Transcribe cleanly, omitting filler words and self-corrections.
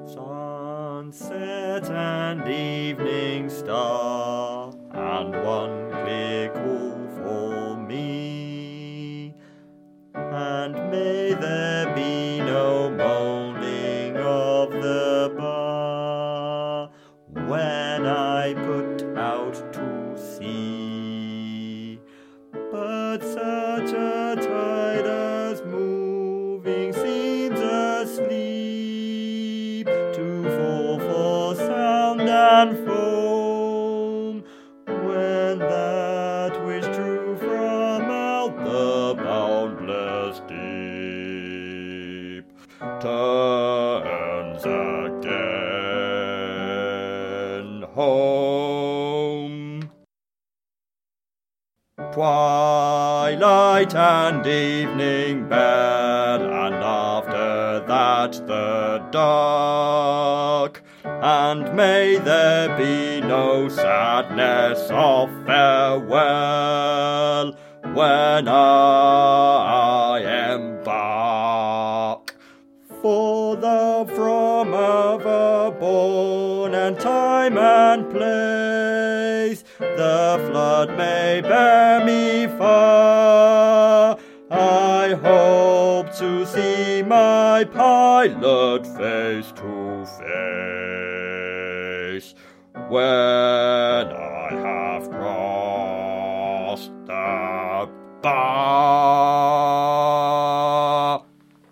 Sunset and evening star, and one clear call for me. And may there be no moaning of the bar when I put out to sea. But such a tide as moving seems asleep, to fall for sound and foam, when that which drew from out the boundless deep turns again home. Twilight and evening bell, and after that the dark. And may there be no sadness of farewell when I embark. For though from overborne and time and place the flood may bear me far, I hope to see my pilot face to face, where